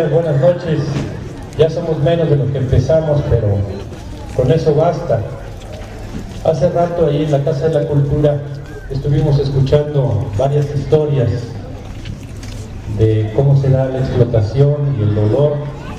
compañeros, buenas noches. Ya somos menos de lo que empezamos, pero con eso basta. Hace rato ahí en la Casa de la Cultura estuvimos escuchando varias historias de cómo se da la explotación y el dolor.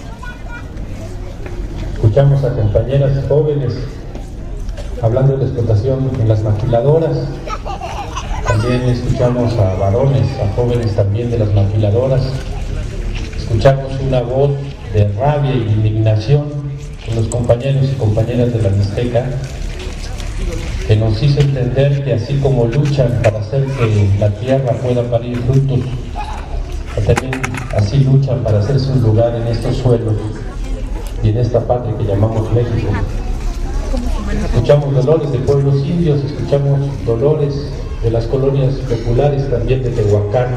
Escuchamos a compañeras jóvenes hablando de la explotación en las maquiladoras. También escuchamos a varones, a jóvenes también de las maquiladoras. Escuchamos una voz de rabia y indignación con los compañeros y compañeras de la Mixteca, que nos hizo entender que así como luchan para hacer que la tierra pueda parir frutos, también así luchan para hacerse un lugar en estos suelos y en esta patria que llamamos México. Escuchamos dolores de pueblos indios, escuchamos dolores de las colonias populares también de Tehuacán,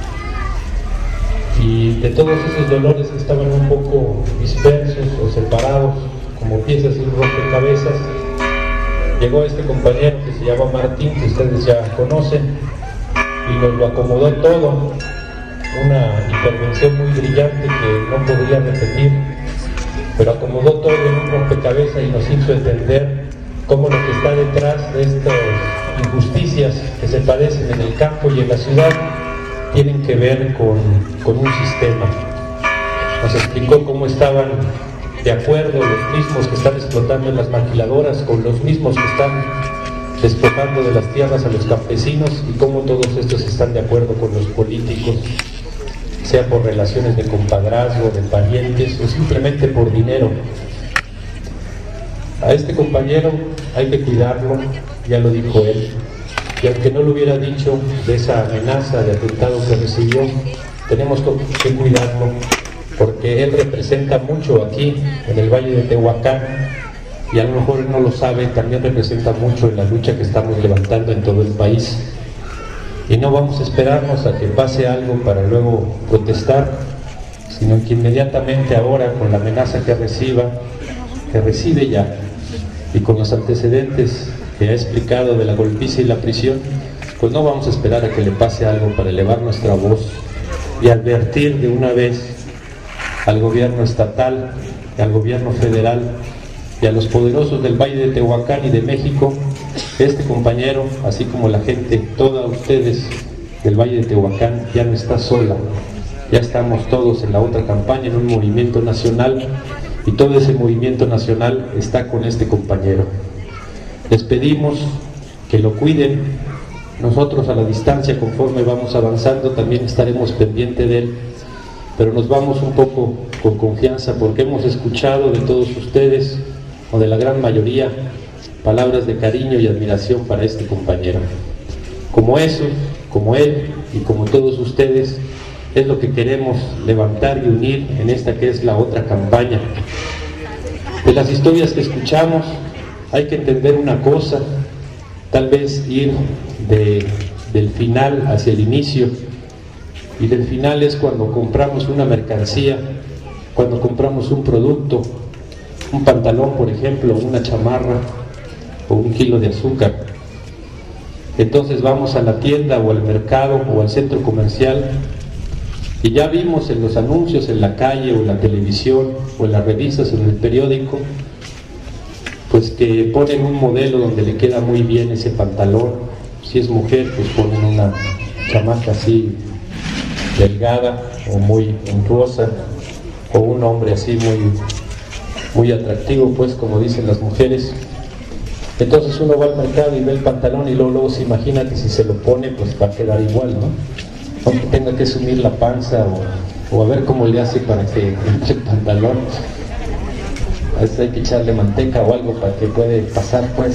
y de todos esos dolores que estaban un poco dispersos o separados como piezas de un rompecabezas, llegó este compañero que se llama Martín, que ustedes ya conocen, y nos lo acomodó todo. Una intervención muy brillante que no podría repetir, pero acomodó todo en un rompecabezas y nos hizo entender cómo lo que está detrás de estas injusticias que se padecen en el campo y en la ciudad tienen que ver con un sistema. Nos explicó cómo estaban de acuerdo los mismos que están explotando en las maquiladoras con los mismos que están despojando de las tierras a los campesinos, y cómo todos estos están de acuerdo con los políticos, sea por relaciones de compadrazgo, de parientes o simplemente por dinero. A este compañero hay que cuidarlo, ya lo dijo él, y aunque no lo hubiera dicho de esa amenaza de atentado que recibió, tenemos que cuidarlo, porque él representa mucho aquí en el Valle de Tehuacán, y a lo mejor él no lo sabe, también representa mucho en la lucha que estamos levantando en todo el país. Y no vamos a esperarnos a que pase algo para luego protestar, sino que inmediatamente ahora, con la amenaza que recibe ya, y con los antecedentes que ha explicado de la golpiza y la prisión, pues no vamos a esperar a que le pase algo para elevar nuestra voz y advertir de una vez al gobierno estatal, al gobierno federal y a los poderosos del Valle de Tehuacán y de México, que este compañero, así como la gente, todos ustedes del Valle de Tehuacán, ya no está sola. Ya estamos todos en la otra campaña, en un movimiento nacional, y todo ese movimiento nacional está con este compañero. Les pedimos que lo cuiden. Nosotros a la distancia, conforme vamos avanzando, también estaremos pendientes de él, pero nos vamos un poco con confianza, porque hemos escuchado de todos ustedes, o de la gran mayoría, palabras de cariño y admiración para este compañero. Como eso, como él y como todos ustedes, es lo que queremos levantar y unir en esta que es la otra campaña. De las historias que escuchamos, hay que entender una cosa, tal vez ir del final hacia el inicio, y del final es cuando compramos una mercancía, cuando compramos un producto, un pantalón por ejemplo, una chamarra o un kilo de azúcar. Entonces vamos a la tienda o al mercado o al centro comercial, y ya vimos en los anuncios en la calle o en la televisión o en las revistas o en el periódico, pues que ponen un modelo donde le queda muy bien ese pantalón. Si es mujer, pues ponen una chamaca así delgada o muy honrosa, o un hombre así muy atractivo, pues, como dicen las mujeres. Entonces uno va al mercado y ve el pantalón, y luego se imagina que si se lo pone, pues va a quedar igual, ¿no? Aunque tenga que sumir la panza o a ver cómo le hace para que entre el pantalón. A veces hay que echarle manteca o algo para que pueda pasar, pues.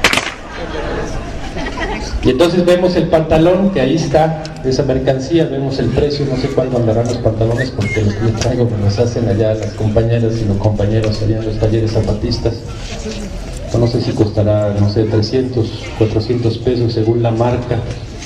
Y entonces vemos el pantalón, que ahí está, esa mercancía, vemos el precio, no sé cuándo andarán los pantalones, porque los que yo traigo me los hacen allá las compañeras y los compañeros allá en los talleres zapatistas. No sé si costará, no sé, 300, 400 pesos según la marca.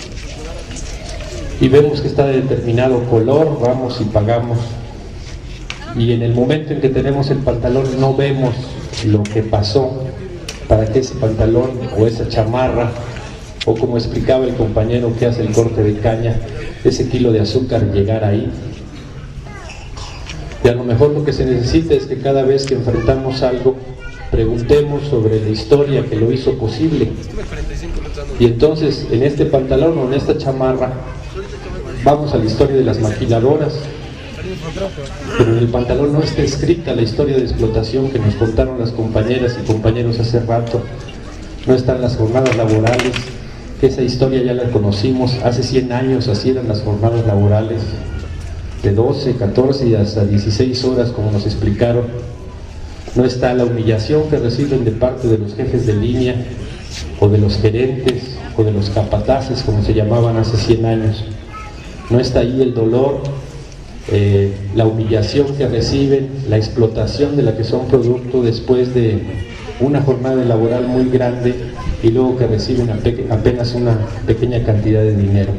Y vemos que está de determinado color, vamos y pagamos. Y en el momento en que tenemos el pantalón no vemos lo que pasó para que ese pantalón o esa chamarra, o como explicaba el compañero que hace el corte de caña, ese kilo de azúcar llegara ahí. Y a lo mejor lo que se necesita es que cada vez que enfrentamos algo, preguntemos sobre la historia que lo hizo posible. Y entonces, en este pantalón o en esta chamarra, vamos a la historia de las maquiladoras, pero en el pantalón no está escrita la historia de explotación que nos contaron las compañeras y compañeros hace rato. No están las jornadas laborales, que esa historia ya la conocimos. Hace 100 años así eran las jornadas laborales, de 12, 14 y hasta 16 horas, como nos explicaron. No está la humillación que reciben de parte de los jefes de línea, o de los gerentes, o de los capataces, como se llamaban hace 100 años. No está ahí el dolor, la humillación que reciben, la explotación de la que son producto después de una jornada laboral muy grande y luego que reciben apenas una pequeña cantidad de dinero.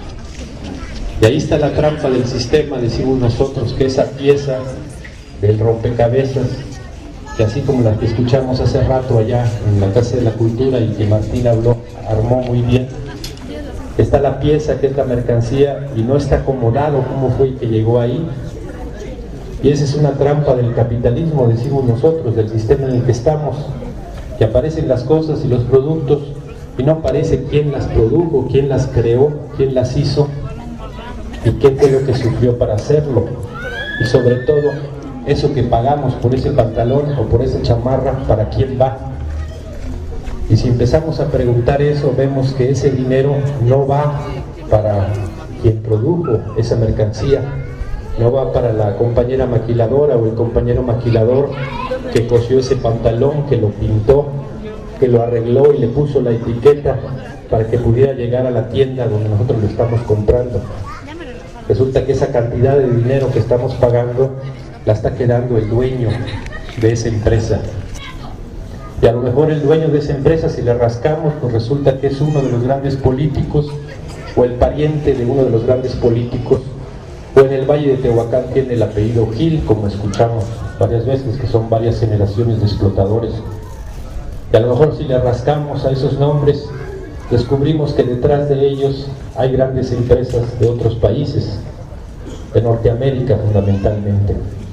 Y ahí está la trampa del sistema, decimos nosotros, que esa pieza del rompecabezas, que así como la que escuchamos hace rato allá en la Casa de la Cultura y que Martín armó muy bien, está la pieza que es la mercancía y no está acomodado cómo fue que llegó ahí. Y esa es una trampa del capitalismo, decimos nosotros, del sistema en el que estamos, que aparecen las cosas y los productos y no aparece quién las produjo, quién las creó, quién las hizo y qué fue lo que sufrió para hacerlo. Y sobre todo, eso que pagamos por ese pantalón o por esa chamarra, ¿para quién va? Y si empezamos a preguntar eso, vemos que ese dinero no va para quien produjo esa mercancía, no va para la compañera maquiladora o el compañero maquilador que cosió ese pantalón, que lo pintó, que lo arregló y le puso la etiqueta para que pudiera llegar a la tienda donde nosotros lo estamos comprando. Resulta que esa cantidad de dinero que estamos pagando la está quedando el dueño de esa empresa. Y a lo mejor el dueño de esa empresa, si le rascamos, pues resulta que es uno de los grandes políticos o el pariente de uno de los grandes políticos, o en el Valle de Tehuacán tiene el apellido Gil, como escuchamos varias veces, que son varias generaciones de explotadores. Y a lo mejor si le rascamos a esos nombres, descubrimos que detrás de ellos hay grandes empresas de otros países, de Norteamérica fundamentalmente.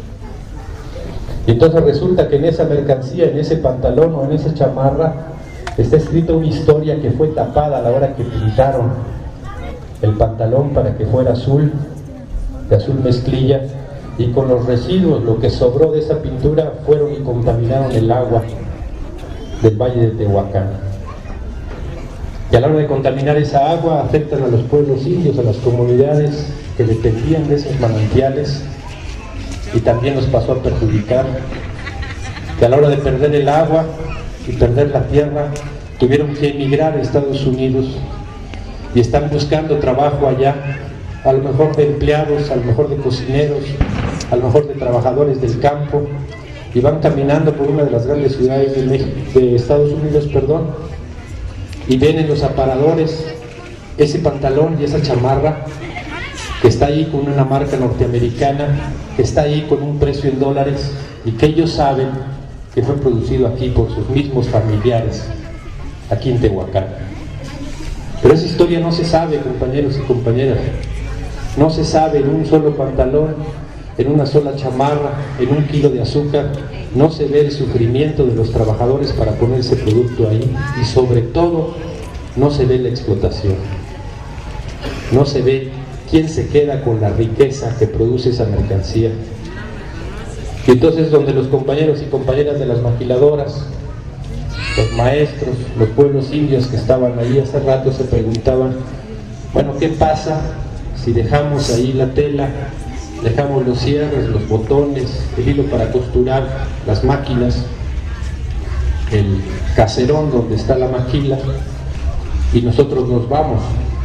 Y entonces resulta que en esa mercancía, en ese pantalón o en esa chamarra, está escrita una historia que fue tapada a la hora que pintaron el pantalón para que fuera azul, de azul mezclilla, y con los residuos, lo que sobró de esa pintura, fueron y contaminaron el agua del Valle de Tehuacán. Y a la hora de contaminar esa agua, afectan a los pueblos indios, a las comunidades que dependían de esos manantiales, y también los pasó a perjudicar, que a la hora de perder el agua y perder la tierra, tuvieron que emigrar a Estados Unidos y están buscando trabajo allá, a lo mejor de empleados, a lo mejor de cocineros, a lo mejor de trabajadores del campo, y van caminando por una de las grandes ciudades de Estados Unidos, y ven en los aparadores ese pantalón y esa chamarra que está ahí con una marca norteamericana, que está ahí con un precio en dólares y que ellos saben que fue producido aquí por sus mismos familiares, aquí en Tehuacán. Pero esa historia no se sabe, compañeros y compañeras, no se sabe en un solo pantalón, en una sola chamarra, en un kilo de azúcar, no se ve el sufrimiento de los trabajadores para poner ese producto ahí, y sobre todo no se ve la explotación, no se ve quién se queda con la riqueza que produce esa mercancía. Y entonces donde los compañeros y compañeras de las maquiladoras, los maestros, los pueblos indios que estaban ahí hace rato se preguntaban, bueno, ¿qué pasa si dejamos ahí la tela, dejamos los cierres, los botones, el hilo para costurar, las máquinas, el caserón donde está la maquila, y nosotros nos vamos?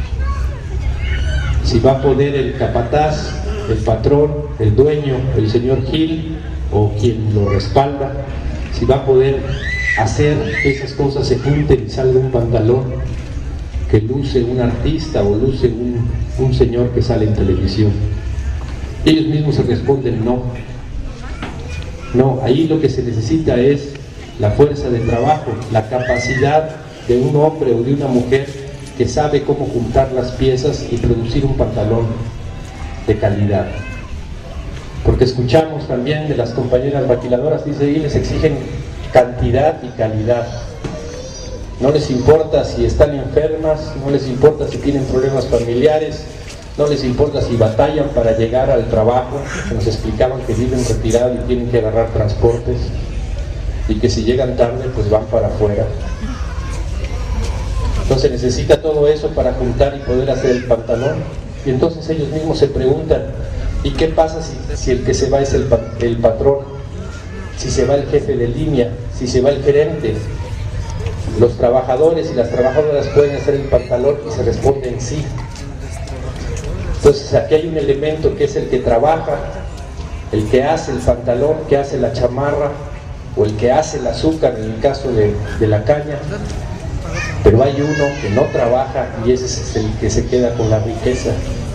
Si va a poder el capataz, el patrón, el dueño, el señor Gil o quien lo respalda, si va a poder hacer que esas cosas se junten y salga un pantalón que luce un artista o luce un señor que sale en televisión. Ellos mismos se responden no. No, ahí lo que se necesita es la fuerza de trabajo, la capacidad de un hombre o de una mujer que sabe cómo juntar las piezas y producir un pantalón de calidad. porque escuchamos también de las compañeras maquiladoras, dice, y les exigen cantidad y calidad. No les importa si están enfermas, no les importa si tienen problemas familiares, no les importa si batallan para llegar al trabajo. Nos explicaban que viven retirados y tienen que agarrar transportes, y que si llegan tarde pues van para afuera. Entonces necesita todo eso para juntar y poder hacer el pantalón. Y entonces ellos mismos se preguntan, ¿y qué pasa si el que se va es el patrón? Si se va el jefe de línea, si se va el gerente. Los trabajadores y las trabajadoras pueden hacer el pantalón, y se responden sí. Entonces aquí hay un elemento que es el que trabaja, el que hace el pantalón, que hace la chamarra, o el que hace el azúcar en el caso de la caña. Pero hay uno que no trabaja, y ese es el que se queda con la riqueza.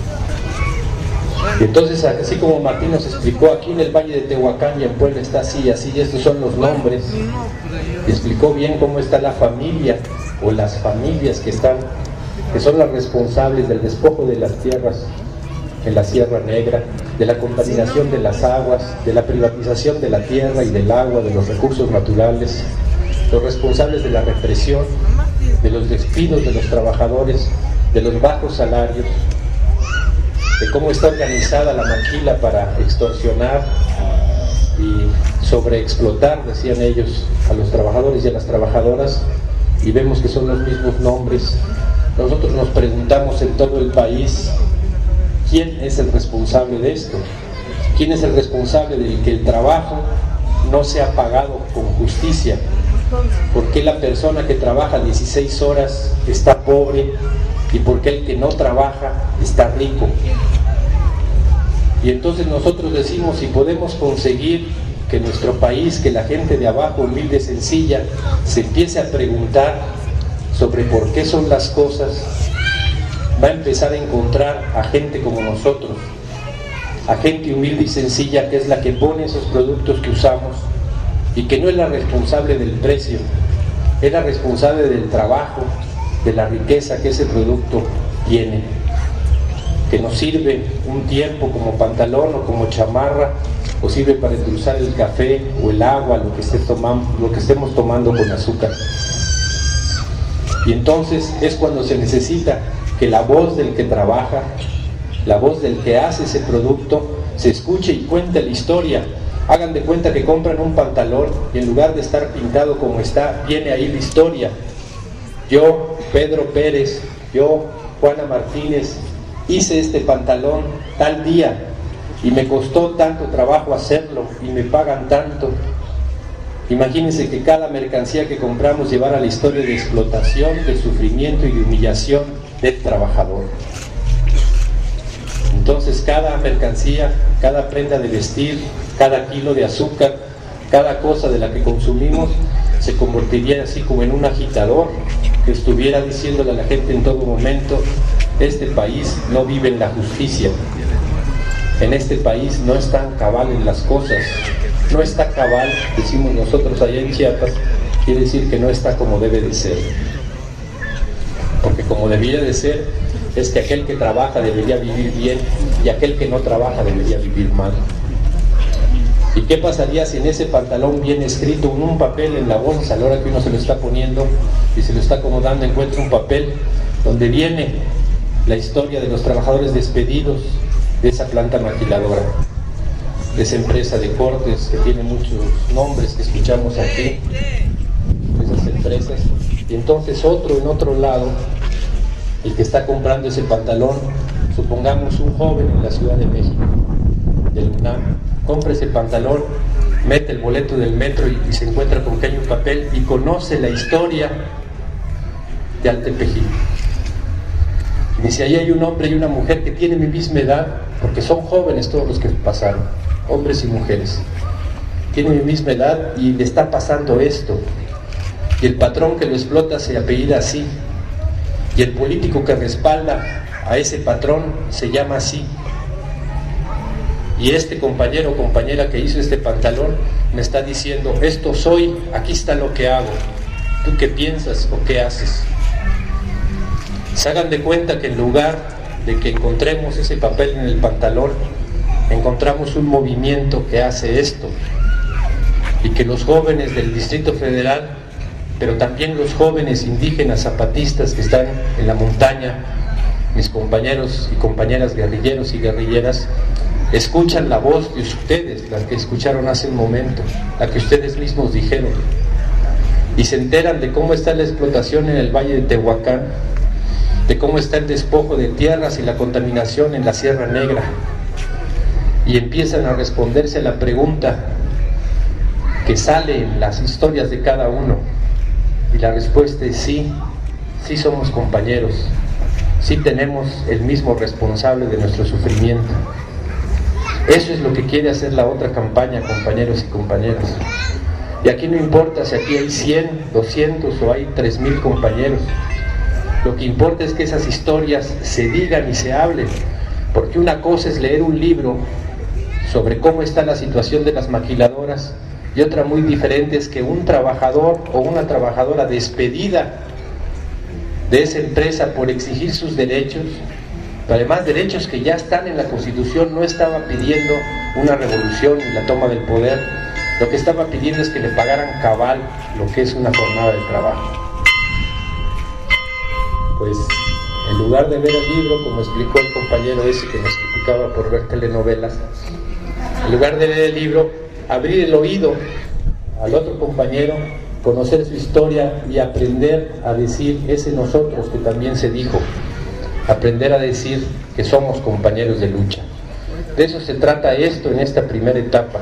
Y entonces, así como Martín nos explicó, aquí en el Valle de Tehuacán y en Puebla está así, y estos son los nombres. Y explicó bien cómo está la familia, o las familias que son las responsables del despojo de las tierras en la Sierra Negra, de la contaminación de las aguas, de la privatización de la tierra y del agua, de los recursos naturales, los responsables de la represión, de los despidos de los trabajadores, de los bajos salarios, de cómo está organizada la maquila para extorsionar y sobreexplotar, decían ellos, a los trabajadores y a las trabajadoras, y vemos que son los mismos nombres. Nosotros nos preguntamos en todo el país, ¿quién es el responsable de esto? ¿Quién es el responsable de que el trabajo no sea pagado con justicia? ¿Por qué la persona que trabaja 16 horas está pobre y por qué el que no trabaja está rico? Y entonces nosotros decimos, si podemos conseguir que nuestro país, que la gente de abajo, humilde, sencilla, se empiece a preguntar sobre por qué son las cosas, va a empezar a encontrar a gente como nosotros, a gente humilde y sencilla, que es la que pone esos productos que usamos, y que no es la responsable del precio, es la responsable del trabajo, de la riqueza que ese producto tiene, que nos sirve un tiempo como pantalón o como chamarra, o sirve para endulzar el café o el agua, lo que estemos tomando con azúcar. Y entonces es cuando se necesita que la voz del que trabaja, la voz del que hace ese producto, se escuche y cuente la historia. Hagan de cuenta que compran un pantalón y en lugar de estar pintado como está, viene ahí la historia. Yo, Pedro Pérez, yo, Juana Martínez, hice este pantalón tal día y me costó tanto trabajo hacerlo y me pagan tanto. Imagínense que cada mercancía que compramos llevara la historia de explotación, de sufrimiento y de humillación del trabajador. Entonces cada mercancía, cada prenda de vestir, cada kilo de azúcar, cada cosa de la que consumimos se convertiría así como en un agitador que estuviera diciéndole a la gente en todo momento: este país no vive en la justicia, en este país no están cabales las cosas, no está cabal, decimos nosotros allá en Chiapas, quiere decir que no está como debe de ser, porque como debería de ser es que aquel que trabaja debería vivir bien y aquel que no trabaja debería vivir mal. ¿Y qué pasaría si en ese pantalón viene escrito en un papel en la bolsa, a la hora que uno se lo está poniendo y se lo está acomodando, encuentra un papel donde viene la historia de los trabajadores despedidos de esa planta maquiladora, de esa empresa de cortes que tiene muchos nombres que escuchamos aquí, esas empresas? Y entonces otro en otro lado, el que está comprando ese pantalón, supongamos un joven en la Ciudad de México, del UNAM, compra ese pantalón, mete el boleto del metro y se encuentra con que hay un papel y conoce la historia de Altepeji. Dice, ahí hay un hombre y una mujer que tienen mi misma edad, porque son jóvenes todos los que pasaron, hombres y mujeres, tienen mi misma edad y le está pasando esto, y el patrón que lo explota se apellida así, y el político que respalda a ese patrón se llama así, y este compañero o compañera que hizo este pantalón me está diciendo: esto soy, aquí está lo que hago, ¿tú qué piensas o qué haces? Se hagan de cuenta que en lugar de que encontremos ese papel en el pantalón, encontramos un movimiento que hace esto, y que los jóvenes del Distrito Federal, pero también los jóvenes indígenas zapatistas que están en la montaña, mis compañeros y compañeras guerrilleros y guerrilleras, escuchan la voz de ustedes, la que escucharon hace un momento, la que ustedes mismos dijeron, y se enteran de cómo está la explotación en el Valle de Tehuacán, de cómo está el despojo de tierras y la contaminación en la Sierra Negra, y empiezan a responderse a la pregunta que sale en las historias de cada uno, y la respuesta es sí, sí somos compañeros, sí tenemos el mismo responsable de nuestro sufrimiento. Eso es lo que quiere hacer la otra campaña, compañeros y compañeras. Y aquí no importa si aquí hay 100, 200 o hay 3,000 compañeros. Lo que importa es que esas historias se digan y se hablen, porque una cosa es leer un libro sobre cómo está la situación de las maquiladoras, y otra muy diferente es que un trabajador o una trabajadora despedida de esa empresa por exigir sus derechos, pero además derechos que ya están en la Constitución, no estaba pidiendo una revolución ni la toma del poder, lo que estaba pidiendo es que le pagaran cabal lo que es una jornada de trabajo. Pues en lugar de ver el libro, como explicó el compañero ese que nos criticaba por ver telenovelas, en lugar de leer el libro, abrir el oído al otro compañero, conocer su historia y aprender a decir ese nosotros que también se dijo, aprender a decir que somos compañeros de lucha. De eso se trata esto en esta primera etapa,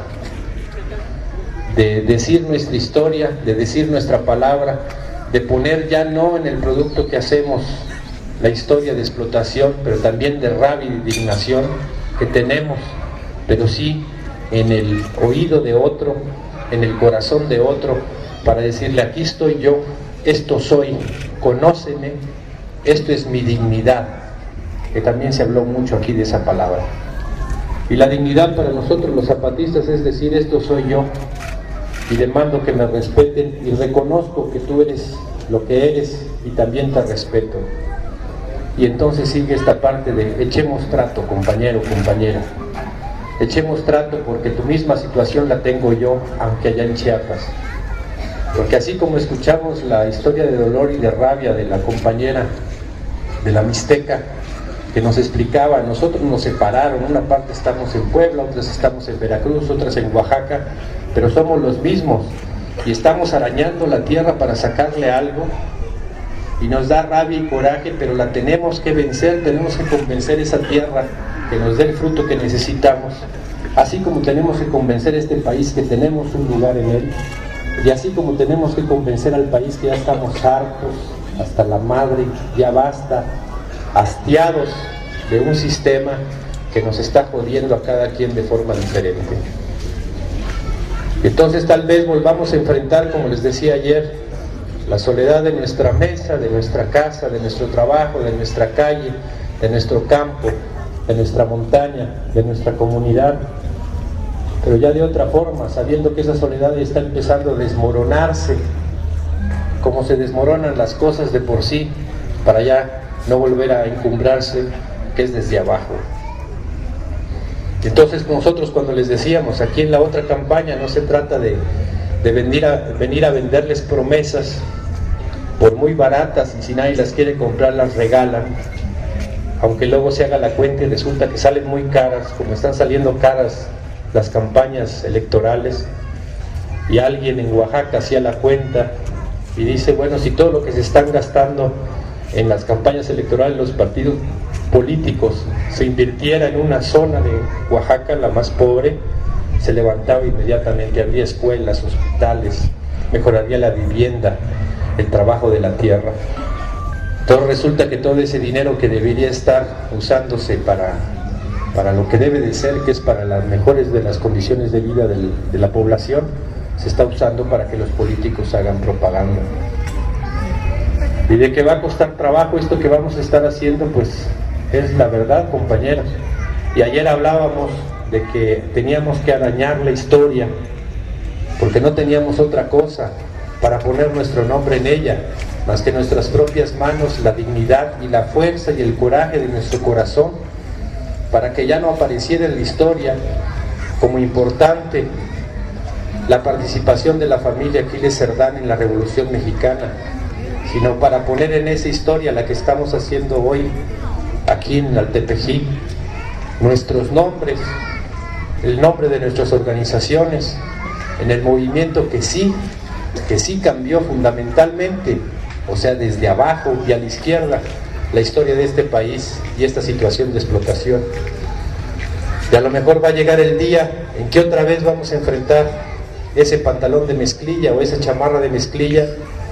de decir nuestra historia, de decir nuestra palabra, de poner ya no en el producto que hacemos la historia de explotación, pero también de rabia y de indignación que tenemos, pero sí en el oído de otro, en el corazón de otro, para decirle: aquí estoy yo, esto soy, conóceme, esto es mi dignidad, que también se habló mucho aquí de esa palabra. Y la dignidad para nosotros los zapatistas es decir: esto soy yo, y demando que me respeten y reconozco que tú eres lo que eres y también te respeto. Y entonces sigue esta parte de echemos trato, compañero, compañera. Echemos trato porque tu misma situación la tengo yo, aunque allá en Chiapas. Porque así como escuchamos la historia de dolor y de rabia de la compañera de la Mixteca, que nos explicaba, nosotros nos separaron, una parte estamos en Puebla, otras estamos en Veracruz, otras en Oaxaca, pero somos los mismos y estamos arañando la tierra para sacarle algo, y nos da rabia y coraje, pero la tenemos que vencer, tenemos que convencer esa tierra que nos dé el fruto que necesitamos, así como tenemos que convencer a este país que tenemos un lugar en él, y así como tenemos que convencer al país que ya estamos hartos, hasta la madre, ya basta, hastiados de un sistema que nos está jodiendo a cada quien de forma diferente. Entonces tal vez volvamos a enfrentar, como les decía ayer, la soledad de nuestra mesa, de nuestra casa, de nuestro trabajo, de nuestra calle, de nuestro campo, de nuestra montaña, de nuestra comunidad, pero ya de otra forma, sabiendo que esa soledad está empezando a desmoronarse, como se desmoronan las cosas de por sí, para ya no volver a encumbrarse, que es desde abajo. Entonces nosotros, cuando les decíamos aquí en la otra campaña, no se trata de venir a venderles promesas por muy baratas, y si nadie las quiere comprar las regalan, aunque luego se haga la cuenta y resulta que salen muy caras, como están saliendo caras las campañas electorales, y alguien en Oaxaca hacía la cuenta y dice: bueno, si todo lo que se están gastando en las campañas electorales los partidos políticos se invirtiera en una zona de Oaxaca, la más pobre, se levantaba inmediatamente, habría escuelas, hospitales, mejoraría la vivienda, el trabajo de la tierra. Entonces resulta que todo ese dinero que debería estar usándose para lo que debe de ser, que es para las mejores de las condiciones de vida de la población, se está usando para que los políticos hagan propaganda. Y de que va a costar trabajo esto que vamos a estar haciendo, pues es la verdad, compañeros. Y ayer hablábamos de que teníamos que arañar la historia, porque no teníamos otra cosa para poner nuestro nombre en ella, más que nuestras propias manos, la dignidad y la fuerza y el coraje de nuestro corazón, para que ya no apareciera en la historia como importante la participación de la familia Aquiles Cerdán en la Revolución Mexicana, sino para poner en esa historia la que estamos haciendo hoy aquí en Altepeji, nuestros nombres, el nombre de nuestras organizaciones, en el movimiento que sí cambió fundamentalmente, o sea, desde abajo y a la izquierda, la historia de este país y esta situación de explotación. Y a lo mejor va a llegar el día en que otra vez vamos a enfrentar ese pantalón de mezclilla o esa chamarra de mezclilla,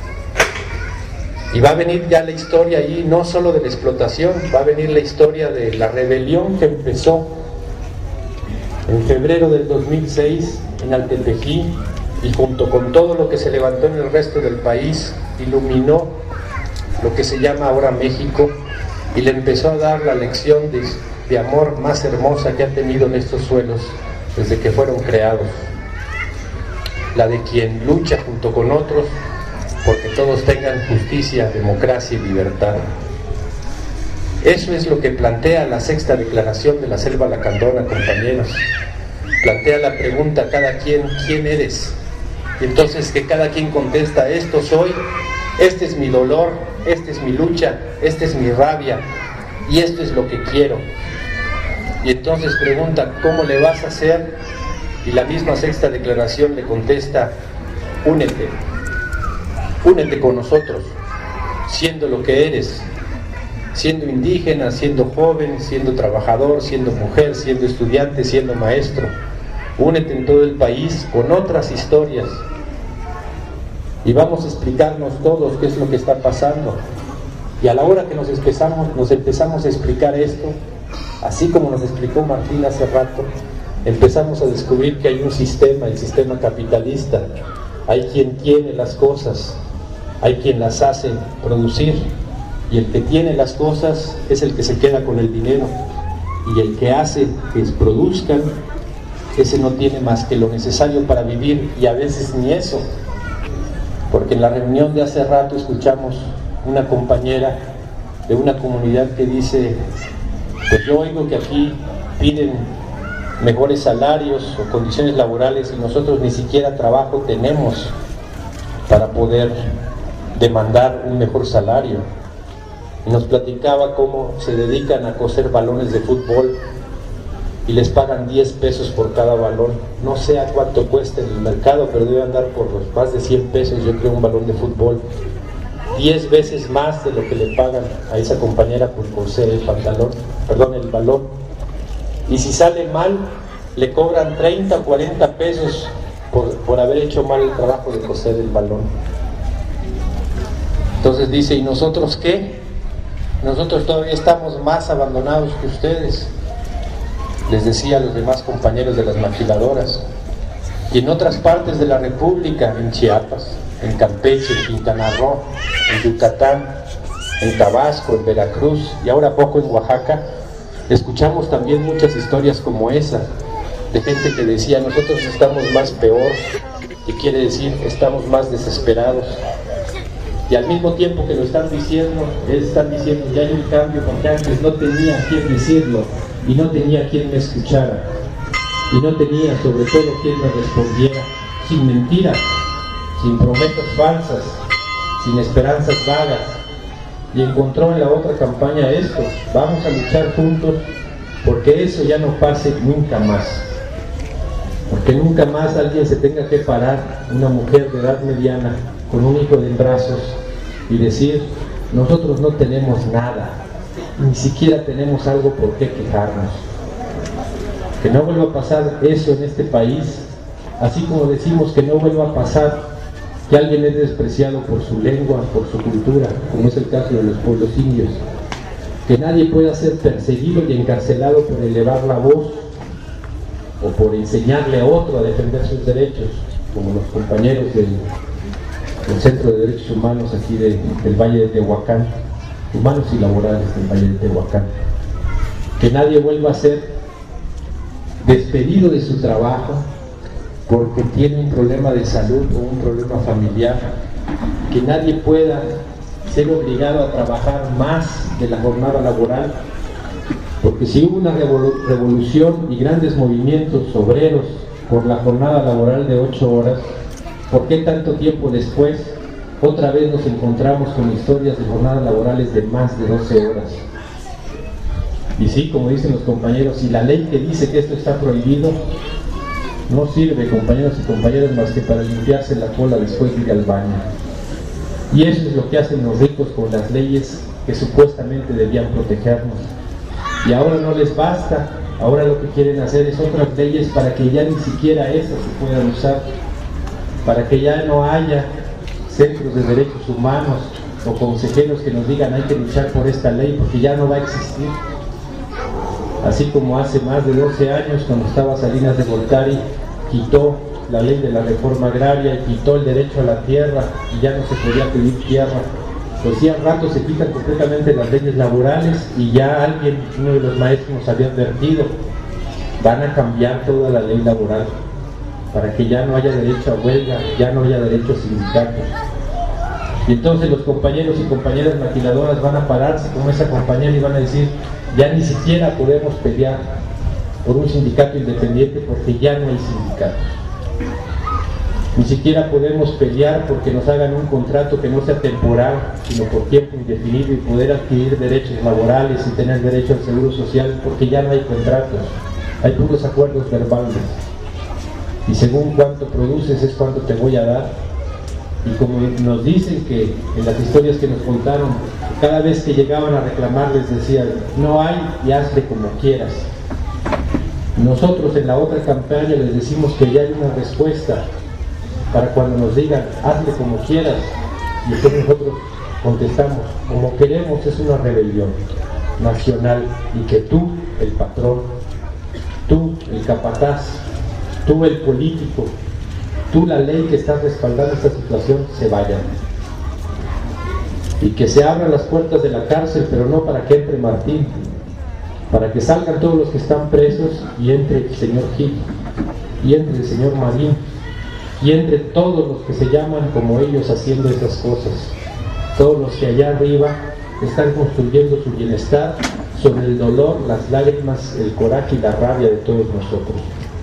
y va a venir ya la historia ahí, no solo de la explotación, va a venir la historia de la rebelión que empezó en febrero del 2006 en Altepeji, y junto con todo lo que se levantó en el resto del país, iluminó lo que se llama ahora México, y le empezó a dar la lección de amor más hermosa que ha tenido en estos suelos desde que fueron creados, la de quien lucha junto con otros porque todos tengan justicia, democracia y libertad. Eso es lo que plantea la sexta declaración de la Selva Lacandona, compañeros. Plantea la pregunta a cada quien: ¿quién eres? Y entonces que cada quien contesta: esto soy, este es mi dolor, esta es mi lucha, esta es mi rabia, y esto es lo que quiero. Y entonces pregunta: ¿cómo le vas a hacer? Y la misma sexta declaración le contesta: únete con nosotros, siendo lo que eres, siendo indígena, siendo joven, siendo trabajador, siendo mujer, siendo estudiante, siendo maestro. Únete en todo el país con otras historias, y vamos a explicarnos todos qué es lo que está pasando. Y a la hora que nos empezamos a explicar esto, así como nos explicó Martín hace rato, empezamos a descubrir que hay un sistema, el sistema capitalista. Hay quien tiene las cosas, hay quien las hace producir, y el que tiene las cosas es el que se queda con el dinero, y el que hace que produzcan, ese no tiene más que lo necesario para vivir, y a veces ni eso, porque en la reunión de hace rato escuchamos una compañera de una comunidad que dice: pues yo oigo que aquí piden mejores salarios o condiciones laborales, y nosotros ni siquiera trabajo tenemos para poder demandar un mejor salario. Y nos platicaba cómo se dedican a coser balones de fútbol y les pagan 10 pesos por cada balón. No sé a cuánto cuesta en el mercado, pero debe andar por los más de 100 pesos, yo creo, un balón de fútbol. 10 veces más de lo que le pagan a esa compañera por coser el balón. Y si sale mal, le cobran 30 o 40 pesos por haber hecho mal el trabajo de coser el balón. Entonces dice: ¿y nosotros qué? Nosotros todavía estamos más abandonados que ustedes, les decía a los demás compañeros de las maquiladoras. Y en otras partes de la República, en Chiapas, en Campeche, en Quintana Roo, en Yucatán, en Tabasco, en Veracruz y ahora poco en Oaxaca, escuchamos también muchas historias como esa, de gente que decía: nosotros estamos más peor, que quiere decir estamos más desesperados. Y al mismo tiempo que lo están diciendo ya hay un cambio, porque antes no tenía a quién decirlo, y no tenía quien me escuchara, y no tenía sobre todo quien me respondiera, sin mentiras, sin promesas falsas, sin esperanzas vagas. Y encontró en la otra campaña esto: vamos a luchar juntos porque eso ya no pase nunca más, porque nunca más alguien se tenga que parar, una mujer de edad mediana con un hijo en brazos, y decir: nosotros no tenemos nada, ni siquiera tenemos algo por qué quejarnos. Que no vuelva a pasar eso en este país, así como decimos que no vuelva a pasar que alguien es despreciado por su lengua, por su cultura, como es el caso de los pueblos indios. Que nadie pueda ser perseguido y encarcelado por elevar la voz o por enseñarle a otro a defender sus derechos, como los compañeros del Centro de Derechos Humanos aquí del Valle de Tehuacán, humanos y laborales del Valle de Tehuacán. Que nadie vuelva a ser despedido de su trabajo porque tiene un problema de salud o un problema familiar. Que nadie pueda ser obligado a trabajar más de la jornada laboral Porque si hubo una revolución y grandes movimientos obreros por la jornada laboral de 8 horas, ¿por qué tanto tiempo después otra vez nos encontramos con historias de jornadas laborales de más de 12 horas? Y sí, como dicen los compañeros, si la ley que dice que esto está prohibido, no sirve, compañeros y compañeras, más que para limpiarse la cola después de ir al baño. Y eso es lo que hacen los ricos con las leyes que supuestamente debían protegernos. Y ahora no les basta, ahora lo que quieren hacer es otras leyes para que ya ni siquiera esas se puedan usar, para que ya no haya centros de derechos humanos o consejeros que nos digan hay que luchar por esta ley, porque ya no va a existir. Así como hace más de 12 años, cuando estaba Salinas de Gortari, quitó la ley de la reforma agraria y quitó el derecho a la tierra y ya no se podía pedir tierra. Pues sí, al rato se quitan completamente las leyes laborales y ya alguien, uno de los maestros nos había advertido, van a cambiar toda la ley laboral para que ya no haya derecho a huelga, ya no haya derecho a sindicatos. Y entonces los compañeros y compañeras maquiladoras van a pararse como esa compañera y van a decir, ya ni siquiera podemos pelear por un sindicato independiente porque ya no hay sindicatos. Ni siquiera podemos pelear porque nos hagan un contrato que no sea temporal, sino por tiempo indefinido y poder adquirir derechos laborales y tener derecho al seguro social, porque ya no hay contratos, hay puros acuerdos verbales. Y según cuánto produces es cuánto te voy a dar. Y como nos dicen que en las historias que nos contaron, cada vez que llegaban a reclamar les decían, no hay y hazle como quieras. Nosotros en la otra campaña les decimos que ya hay una respuesta para cuando nos digan, hazle como quieras. Y entonces nosotros contestamos, como queremos es una rebelión nacional y que tú, el patrón, tú, el capataz, tú, el político, tú, la ley que estás respaldando esta situación, se vayan. Y que se abran las puertas de la cárcel, pero no para que entre Martín, para que salgan todos los que están presos y entre el señor Gil, y entre el señor Marín, y entre todos los que se llaman como ellos haciendo esas cosas, todos los que allá arriba están construyendo su bienestar sobre el dolor, las lágrimas, el coraje y la rabia de todos nosotros.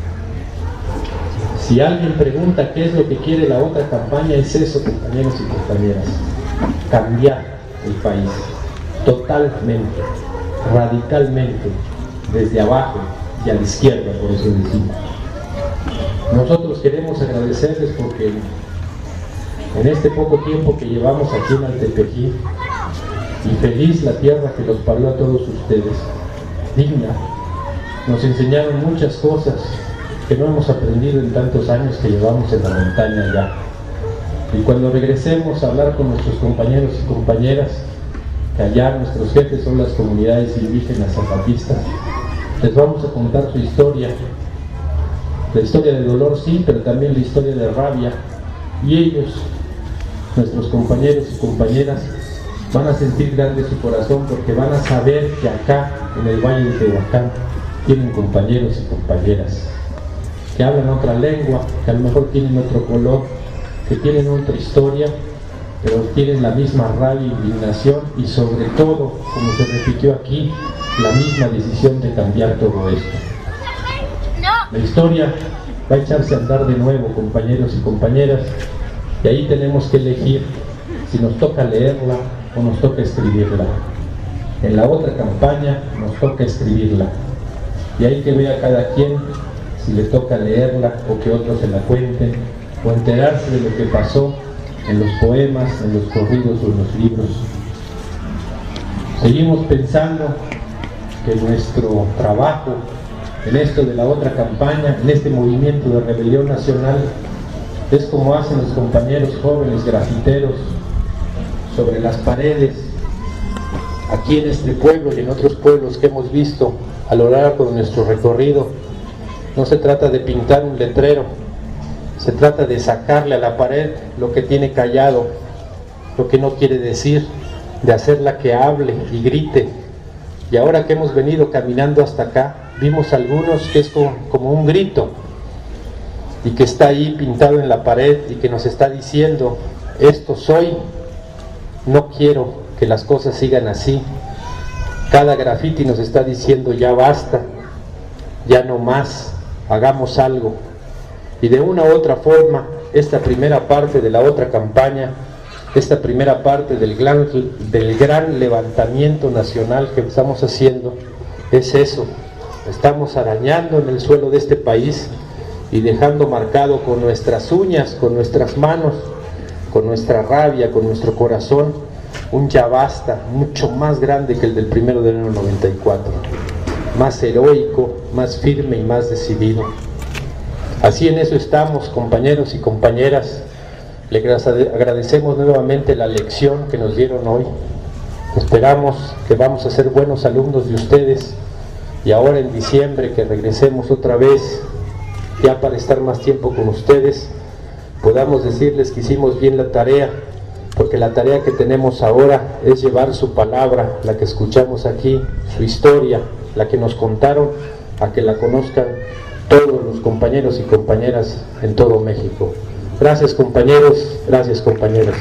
Si alguien pregunta qué es lo que quiere la otra campaña, es eso, compañeros y compañeras, cambiar el país, totalmente, radicalmente, desde abajo y a la izquierda, por eso decimos. Nosotros queremos agradecerles porque en este poco tiempo que llevamos aquí en Altepeji, y feliz la tierra que los parió a todos ustedes, digna, nos enseñaron muchas cosas que no hemos aprendido en tantos años que llevamos en la montaña ya. Y cuando regresemos a hablar con nuestros compañeros y compañeras, que allá nuestros jefes son las comunidades indígenas zapatistas, les vamos a contar su historia. La historia de dolor sí, pero también la historia de rabia. Y ellos, nuestros compañeros y compañeras, van a sentir grande su corazón porque van a saber que acá, en el Valle de Tehuacán, tienen compañeros y compañeras que hablan otra lengua, que a lo mejor tienen otro color, que tienen otra historia, pero tienen la misma rabia, indignación y sobre todo, como se repitió aquí, la misma decisión de cambiar todo esto. La historia va a echarse a andar de nuevo, compañeros y compañeras, y ahí tenemos que elegir si nos toca leerla o nos toca escribirla. En la otra campaña nos toca escribirla, y ahí que vea cada quien si le toca leerla o que otros se la cuenten, o enterarse de lo que pasó en los poemas, en los corridos o en los libros. Seguimos pensando que nuestro trabajo en esto de la otra campaña, en este movimiento de rebelión nacional, es como hacen los compañeros jóvenes grafiteros sobre las paredes, aquí en este pueblo y en otros pueblos que hemos visto a lo largo de nuestro recorrido. No se trata de pintar un letrero, se trata de sacarle a la pared lo que tiene callado, lo que no quiere decir, de hacerla que hable y grite. Y ahora que hemos venido caminando hasta acá, vimos algunos que es como un grito, y que está ahí pintado en la pared y que nos está diciendo, esto soy, no quiero que las cosas sigan así, Cada graffiti nos está diciendo ya basta, ya no más, hagamos algo. Y de una u otra forma, esta primera parte de la otra campaña, esta primera parte del gran levantamiento nacional que estamos haciendo, es eso. Estamos arañando en el suelo de este país y dejando marcado con nuestras uñas, con nuestras manos, con nuestra rabia, con nuestro corazón, un ya basta mucho más grande que el del 1 de enero del 94, más heroico, más firme y más decidido. Así en eso estamos, compañeros y compañeras. Les agradecemos nuevamente la lección que nos dieron hoy. Esperamos que vamos a ser buenos alumnos de ustedes, y ahora en diciembre que regresemos otra vez, ya para estar más tiempo con ustedes, podamos decirles que hicimos bien la tarea, porque la tarea que tenemos ahora es llevar su palabra, la que escuchamos aquí, su historia, la que nos contaron, a que la conozcan todos los compañeros y compañeras en todo México. Gracias, compañeros, gracias, compañeras.